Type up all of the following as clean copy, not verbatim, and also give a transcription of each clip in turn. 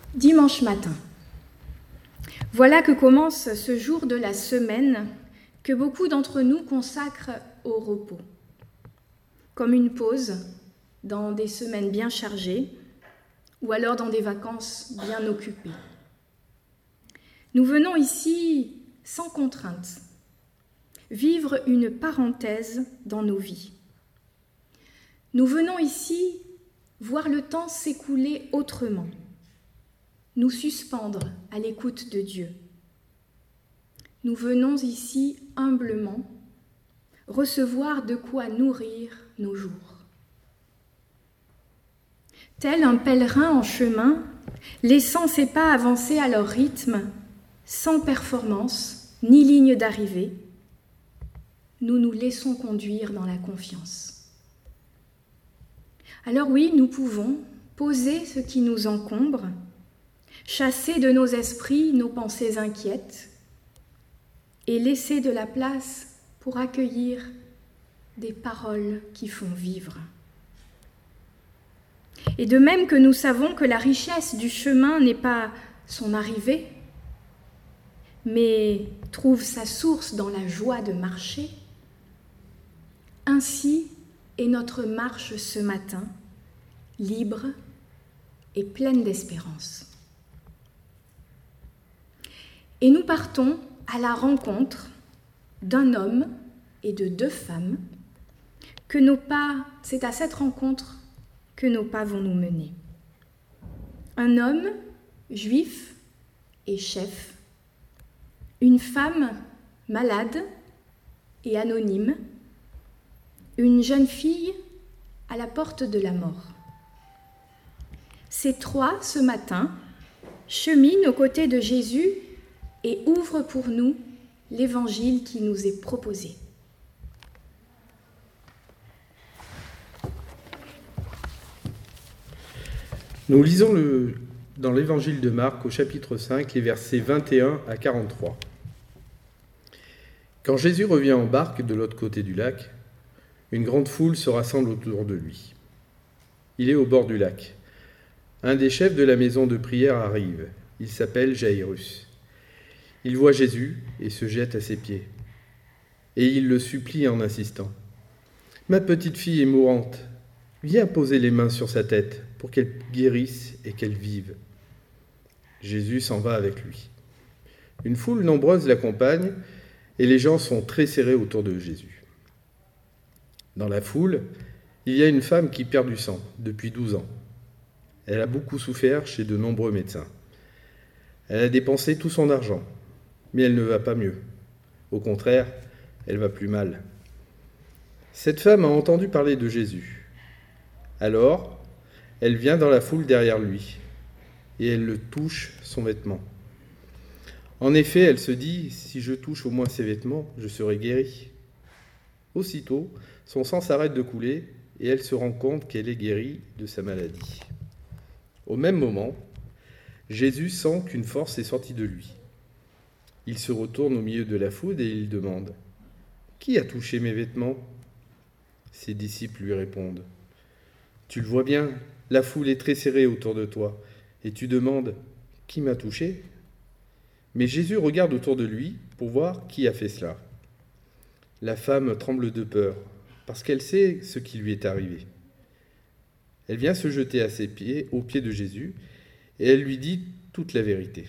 Dimanche matin. Voilà que commence ce jour de la semaine que beaucoup d'entre nous consacrent au repos, comme une pause dans des semaines bien chargées ou alors dans des vacances bien occupées. Nous venons ici sans contrainte, vivre une parenthèse dans nos vies. Nous venons ici voir le temps s'écouler autrement, nous suspendre à l'écoute de Dieu. Nous venons ici humblement recevoir de quoi nourrir nos jours. Tel un pèlerin en chemin, laissant ses pas avancer à leur rythme, sans performance ni ligne d'arrivée, nous nous laissons conduire dans la confiance. Alors oui, nous pouvons poser ce qui nous encombre, chasser de nos esprits nos pensées inquiètes et laisser de la place pour accueillir des paroles qui font vivre. Et de même que nous savons que la richesse du chemin n'est pas son arrivée, mais trouve sa source dans la joie de marcher, ainsi est notre marche ce matin, libre et pleine d'espérance. Et nous partons à la rencontre d'un homme et de deux femmes c'est à cette rencontre que nos pas vont nous mener. Un homme juif et chef, une femme malade et anonyme, une jeune fille à la porte de la mort. Ces trois, ce matin, cheminent aux côtés de Jésus et ouvrent pour nous l'évangile qui nous est proposé. Nous lisons dans l'évangile de Marc au chapitre 5, les versets 21 à 43. Quand Jésus revient en barque de l'autre côté du lac, une grande foule se rassemble autour de lui. Il est au bord du lac. Un des chefs de la maison de prière arrive. Il s'appelle Jaïrus. Il voit Jésus et se jette à ses pieds. Et il le supplie en insistant. « Ma petite fille est mourante. Viens poser les mains sur sa tête pour qu'elle guérisse et qu'elle vive. » Jésus s'en va avec lui. Une foule nombreuse l'accompagne et les gens sont très serrés autour de Jésus. Dans la foule, il y a une femme qui perd du sang depuis 12 ans. Elle a beaucoup souffert chez de nombreux médecins. Elle a dépensé tout son argent, mais elle ne va pas mieux. Au contraire, elle va plus mal. Cette femme a entendu parler de Jésus. Alors, elle vient dans la foule derrière lui, et elle le touche son vêtement. En effet, elle se dit, si je touche au moins ses vêtements, je serai guérie. Aussitôt, son sang s'arrête de couler, et elle se rend compte qu'elle est guérie de sa maladie. Au même moment, Jésus sent qu'une force est sortie de lui. Il se retourne au milieu de la foule et il demande « Qui a touché mes vêtements ?» Ses disciples lui répondent « Tu le vois bien, la foule est très serrée autour de toi, et tu demandes « Qui m'a touché ?» Mais Jésus regarde autour de lui pour voir qui a fait cela. La femme tremble de peur, parce qu'elle sait ce qui lui est arrivé. Elle vient se jeter à ses pieds, aux pieds de Jésus, et elle lui dit toute la vérité.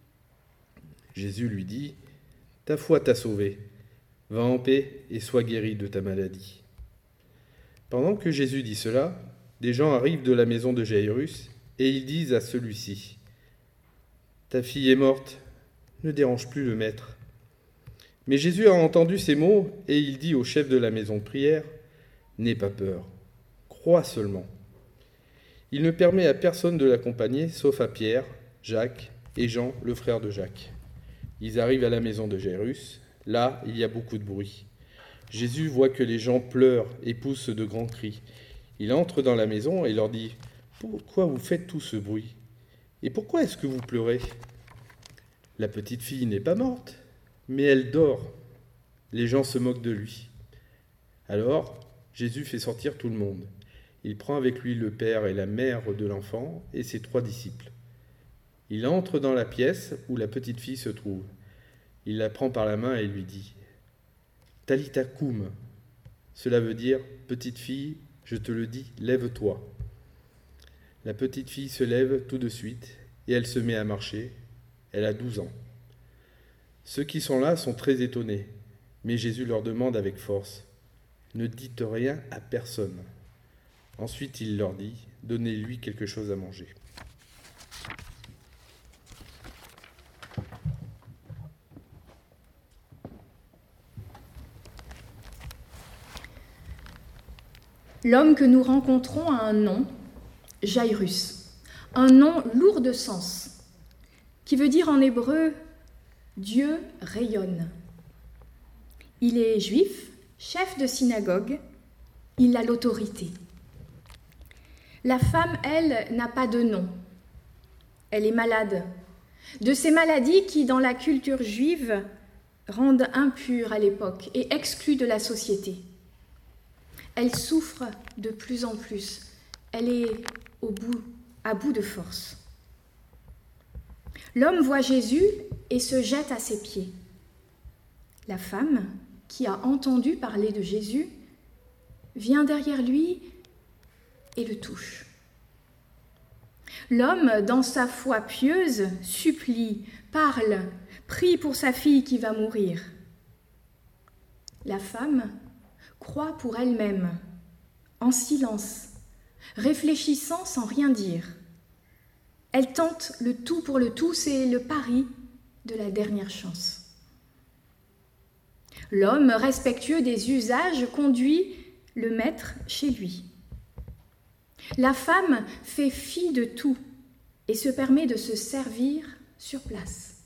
Jésus lui dit « Ta foi t'a sauvé, va en paix et sois guéri de ta maladie. » Pendant que Jésus dit cela, des gens arrivent de la maison de Jaïrus et ils disent à celui-ci « Ta fille est morte, ne dérange plus le maître. » Mais Jésus a entendu ces mots et il dit au chef de la maison de prière « N'aie pas peur, crois seulement. » Il ne permet à personne de l'accompagner, sauf à Pierre, Jacques et Jean, le frère de Jacques. Ils arrivent à la maison de Jaïrus. Là, il y a beaucoup de bruit. Jésus voit que les gens pleurent et poussent de grands cris. Il entre dans la maison et leur dit « Pourquoi vous faites tout ce bruit ? Et pourquoi est-ce que vous pleurez ? La petite fille n'est pas morte, mais elle dort. » Les gens se moquent de lui. Alors, Jésus fait sortir tout le monde. Il prend avec lui le père et la mère de l'enfant et ses 3 disciples. Il entre dans la pièce où la petite fille se trouve. Il la prend par la main et lui dit « Talitha koum ». Cela veut dire « Petite fille, je te le dis, lève-toi ». La petite fille se lève tout de suite et elle se met à marcher. Elle a 12 ans. Ceux qui sont là sont très étonnés, mais Jésus leur demande avec force « Ne dites rien à personne ». Ensuite, il leur dit « Donnez-lui quelque chose à manger ». L'homme que nous rencontrons a un nom, Jairus, un nom lourd de sens, qui veut dire en hébreu « Dieu rayonne ». Il est juif, chef de synagogue, il a l'autorité. La femme, elle, n'a pas de nom. Elle est malade, de ces maladies qui, dans la culture juive, rendent impure à l'époque et excluent de la société. Elle souffre de plus en plus. Elle est à bout de force. L'homme voit Jésus et se jette à ses pieds. La femme, qui a entendu parler de Jésus, vient derrière lui et le touche. L'homme, dans sa foi pieuse, supplie, parle, prie pour sa fille qui va mourir. La femme croit pour elle-même, en silence, réfléchissant sans rien dire. Elle tente le tout pour le tout, c'est le pari de la dernière chance. L'homme, respectueux des usages, conduit le maître chez lui. La femme fait fi de tout et se permet de se servir sur place.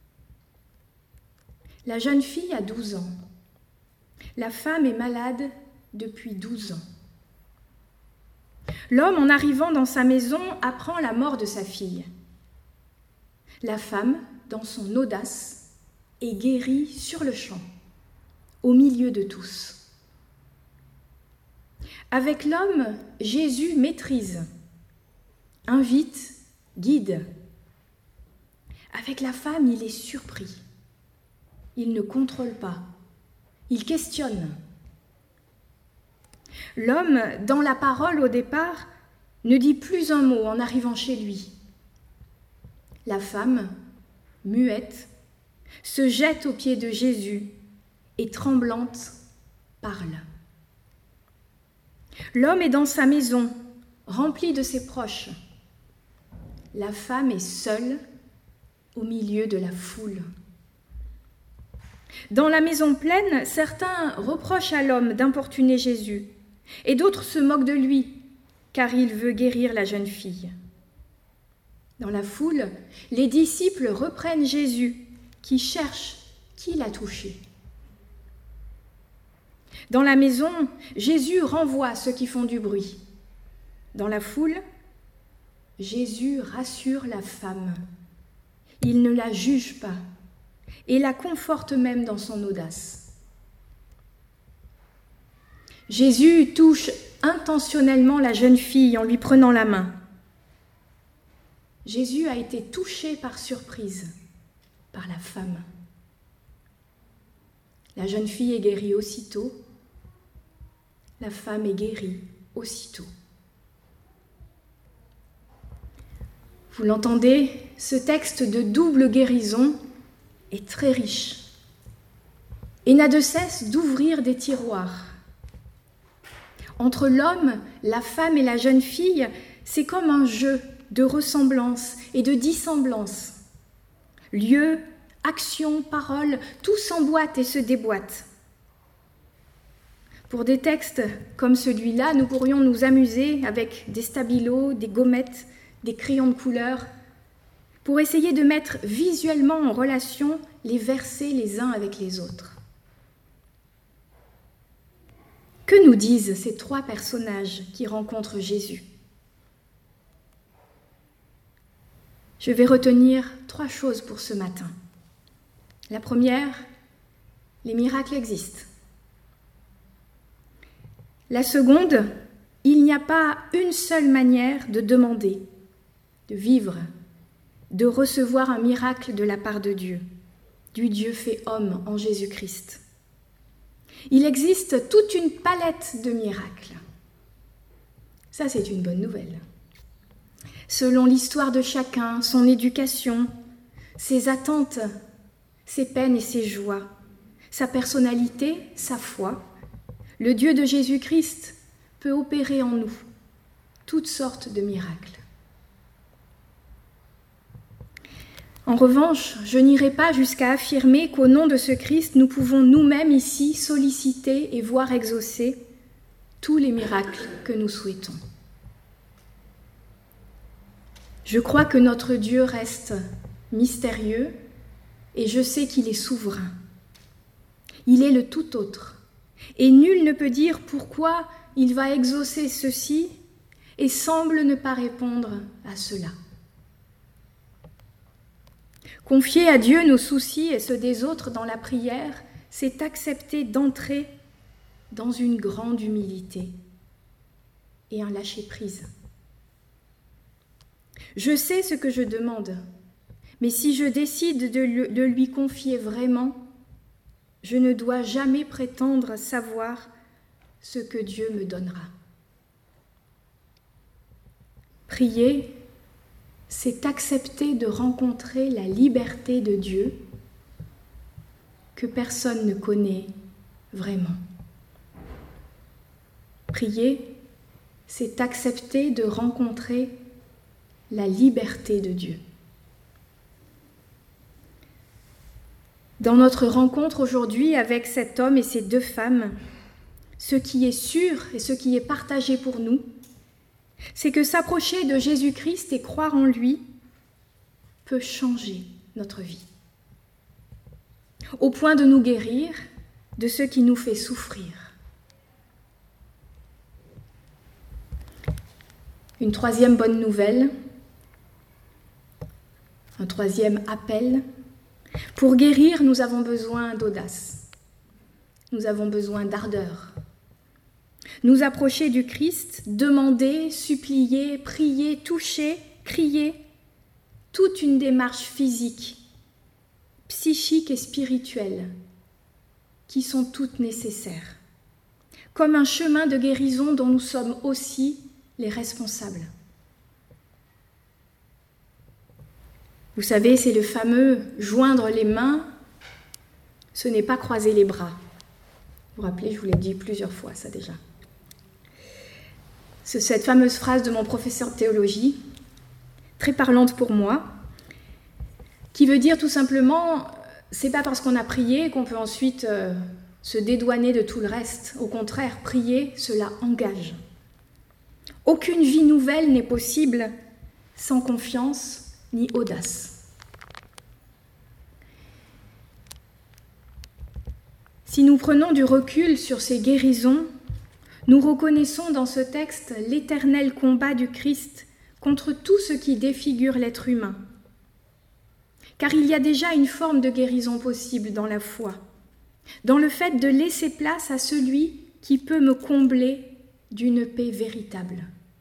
La jeune fille a 12 ans. La femme est malade depuis 12 ans. L'homme, en arrivant dans sa maison, apprend la mort de sa fille. La femme, dans son audace, est guérie sur le champ, au milieu de tous. Avec l'homme, Jésus maîtrise, invite, guide. Avec la femme, il est surpris. Il ne contrôle pas. Il questionne. L'homme, dans la parole au départ, ne dit plus un mot en arrivant chez lui. La femme, muette, se jette aux pieds de Jésus et tremblante parle. L'homme est dans sa maison, rempli de ses proches. La femme est seule au milieu de la foule. Dans la maison pleine, certains reprochent à l'homme d'importuner Jésus, et d'autres se moquent de lui, car il veut guérir la jeune fille. Dans la foule, les disciples reprennent Jésus, qui cherche qui l'a touché. Dans la maison, Jésus renvoie ceux qui font du bruit. Dans la foule, Jésus rassure la femme. Il ne la juge pas et la conforte même dans son audace. Jésus touche intentionnellement la jeune fille en lui prenant la main. Jésus a été touché par surprise par la femme. La jeune fille est guérie aussitôt. La femme est guérie aussitôt. Vous l'entendez, ce texte de double guérison est très riche et n'a de cesse d'ouvrir des tiroirs. Entre l'homme, la femme et la jeune fille, c'est comme un jeu de ressemblance et de dissemblance. Lieu, action, parole, tout s'emboîte et se déboîte. Pour des textes comme celui-là, nous pourrions nous amuser avec des stabilos, des gommettes, des crayons de couleur, pour essayer de mettre visuellement en relation les versets les uns avec les autres. Que nous disent ces trois personnages qui rencontrent Jésus ? Je vais retenir 3 choses pour ce matin. La première, les miracles existent. La seconde, il n'y a pas une seule manière de demander, de vivre, de recevoir un miracle de la part de Dieu, du Dieu fait homme en Jésus-Christ. Il existe toute une palette de miracles. Ça, c'est une bonne nouvelle. Selon l'histoire de chacun, son éducation, ses attentes, ses peines et ses joies, sa personnalité, sa foi, le Dieu de Jésus-Christ peut opérer en nous toutes sortes de miracles. En revanche, je n'irai pas jusqu'à affirmer qu'au nom de ce Christ, nous pouvons nous-mêmes ici solliciter et voir exaucer tous les miracles que nous souhaitons. Je crois que notre Dieu reste mystérieux et je sais qu'il est souverain. Il est le tout autre et nul ne peut dire pourquoi il va exaucer ceci et semble ne pas répondre à cela. Confier à Dieu nos soucis et ceux des autres dans la prière, c'est accepter d'entrer dans une grande humilité et un lâcher-prise. Je sais ce que je demande, mais si je décide de lui confier vraiment, je ne dois jamais prétendre savoir ce que Dieu me donnera. Prier, c'est accepter de rencontrer la liberté de Dieu que personne ne connaît vraiment. Prier, c'est accepter de rencontrer la liberté de Dieu. Dans notre rencontre aujourd'hui avec cet homme et ces deux femmes, ce qui est sûr et ce qui est partagé pour nous, c'est que s'approcher de Jésus-Christ et croire en lui peut changer notre vie, au point de nous guérir de ce qui nous fait souffrir. Une troisième bonne nouvelle, un troisième appel. Pour guérir, nous avons besoin d'audace, nous avons besoin d'ardeur. Nous approcher du Christ, demander, supplier, prier, toucher, crier, toute une démarche physique, psychique et spirituelle, qui sont toutes nécessaires, comme un chemin de guérison dont nous sommes aussi les responsables. Vous savez, c'est le fameux « joindre les mains », ce n'est pas croiser les bras. Vous vous rappelez, je vous l'ai dit plusieurs fois, ça déjà. C'est cette fameuse phrase de mon professeur de théologie, très parlante pour moi, qui veut dire tout simplement, c'est pas parce qu'on a prié qu'on peut ensuite se dédouaner de tout le reste. Au contraire, prier, cela engage. Aucune vie nouvelle n'est possible sans confiance ni audace. Si nous prenons du recul sur ces guérisons, nous reconnaissons dans ce texte l'éternel combat du Christ contre tout ce qui défigure l'être humain. Car il y a déjà une forme de guérison possible dans la foi, dans le fait de laisser place à celui qui peut me combler d'une paix véritable.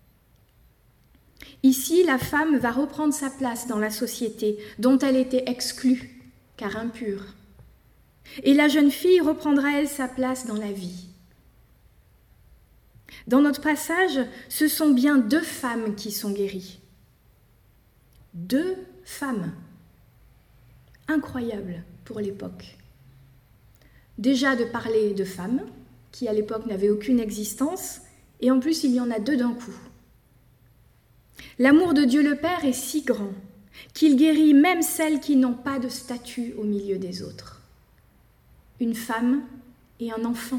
Ici, la femme va reprendre sa place dans la société dont elle était exclue, car impure. Et la jeune fille reprendra elle sa place dans la vie. Dans notre passage, ce sont bien deux femmes qui sont guéries. Deux femmes. Incroyable pour l'époque. Déjà de parler de femmes, qui à l'époque n'avaient aucune existence, et en plus il y en a deux d'un coup. L'amour de Dieu le Père est si grand qu'il guérit même celles qui n'ont pas de statut au milieu des autres. Une femme et un enfant.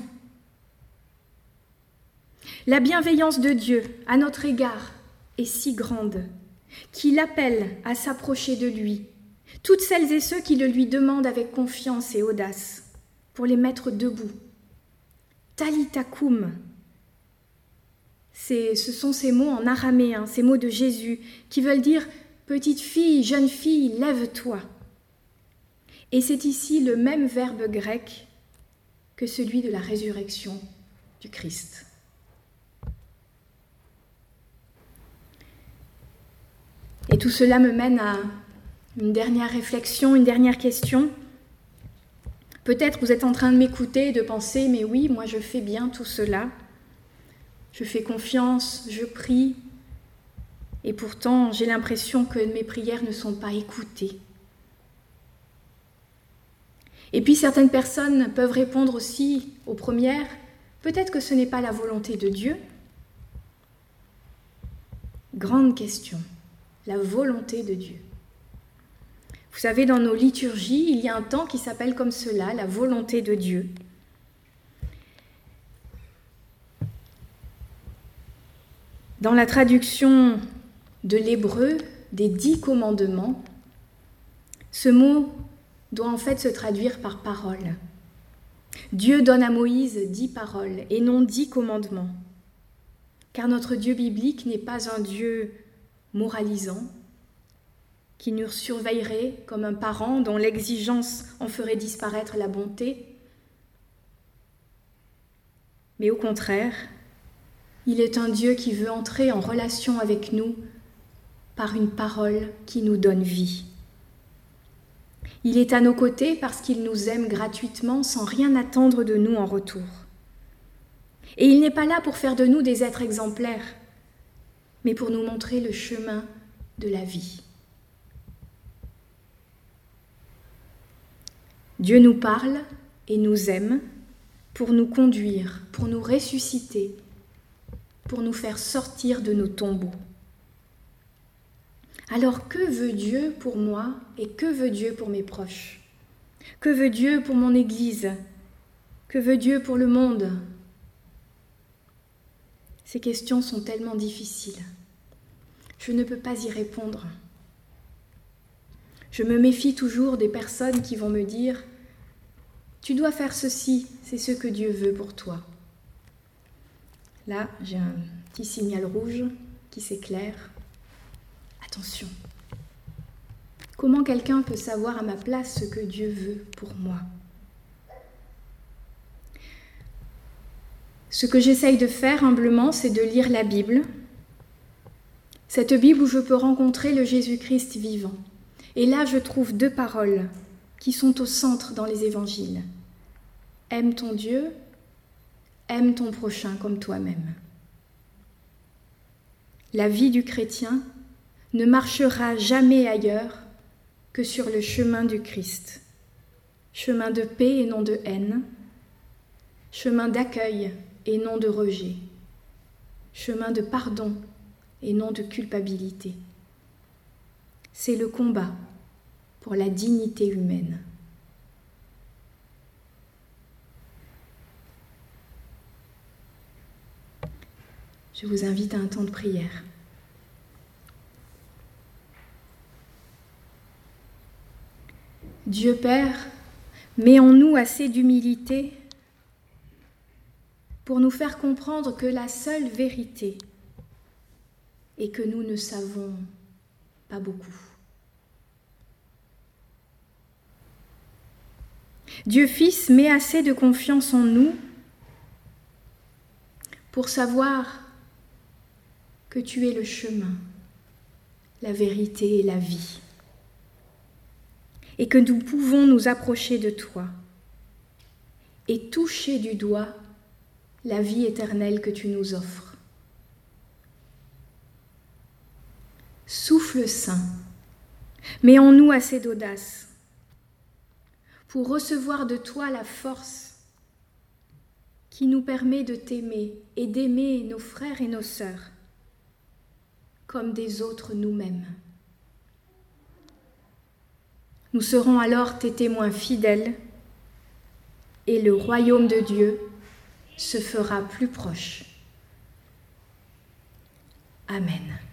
La bienveillance de Dieu à notre égard est si grande qu'il appelle à s'approcher de lui toutes celles et ceux qui le lui demandent avec confiance et audace pour les mettre debout. Talitha koum. Ce sont ces mots en araméen, ces mots de Jésus qui veulent dire « petite fille, jeune fille, lève-toi ». Et c'est ici le même verbe grec que celui de la résurrection du Christ. Et tout cela me mène à Une dernière réflexion, une dernière question. Peut-être vous êtes en train de m'écouter et de penser, mais oui, moi je fais bien tout cela. Je fais confiance, je prie, et pourtant j'ai l'impression que mes prières ne sont pas écoutées. Et puis certaines personnes peuvent répondre aussi aux premières, peut-être que ce n'est pas la volonté de Dieu. Grande question, la volonté de Dieu. Vous savez, dans nos liturgies, il y a un temps qui s'appelle comme cela, la volonté de Dieu. Dans la traduction de l'hébreu des 10 commandements, ce mot doit en fait se traduire par parole. Dieu donne à Moïse 10 paroles et non 10 commandements. Car notre Dieu biblique n'est pas un Dieu moralisant, qui nous surveillerait comme un parent dont l'exigence en ferait disparaître la bonté. Mais au contraire, il est un Dieu qui veut entrer en relation avec nous par une parole qui nous donne vie. Il est à nos côtés parce qu'il nous aime gratuitement sans rien attendre de nous en retour. Et il n'est pas là pour faire de nous des êtres exemplaires, mais pour nous montrer le chemin de la vie. Dieu nous parle et nous aime pour nous conduire, pour nous ressusciter, pour nous faire sortir de nos tombeaux. Alors que veut Dieu pour moi et que veut Dieu pour mes proches? Que veut Dieu pour mon Église? Que veut Dieu pour le monde? Ces questions sont tellement difficiles. Je ne peux pas y répondre. Je me méfie toujours des personnes qui vont me dire « Tu dois faire ceci, c'est ce que Dieu veut pour toi. » Là, j'ai un petit signal rouge qui s'éclaire. Attention. Comment quelqu'un peut savoir à ma place ce que Dieu veut pour moi? Ce que j'essaye de faire humblement, c'est de lire la Bible. Cette Bible où je peux rencontrer le Jésus-Christ vivant. Et là, je trouve 2 paroles qui sont au centre dans les évangiles. Aime ton Dieu, aime ton prochain comme toi-même. La vie du chrétien ne marchera jamais ailleurs que sur le chemin du Christ. Chemin de paix et non de haine, chemin d'accueil et non de rejet, chemin de pardon et non de culpabilité. C'est le combat pour la dignité humaine. Je vous invite à un temps de prière. Dieu Père, mets en nous assez d'humilité pour nous faire comprendre que la seule vérité est que nous ne savons pas beaucoup. Dieu Fils, mets assez de confiance en nous pour savoir que tu es le chemin, la vérité et la vie, et que nous pouvons nous approcher de toi et toucher du doigt la vie éternelle que tu nous offres. Souffle saint, mets en nous assez d'audace pour recevoir de toi la force qui nous permet de t'aimer et d'aimer nos frères et nos sœurs comme des autres nous-mêmes. Nous serons alors tes témoins fidèles et le royaume de Dieu se fera plus proche. Amen.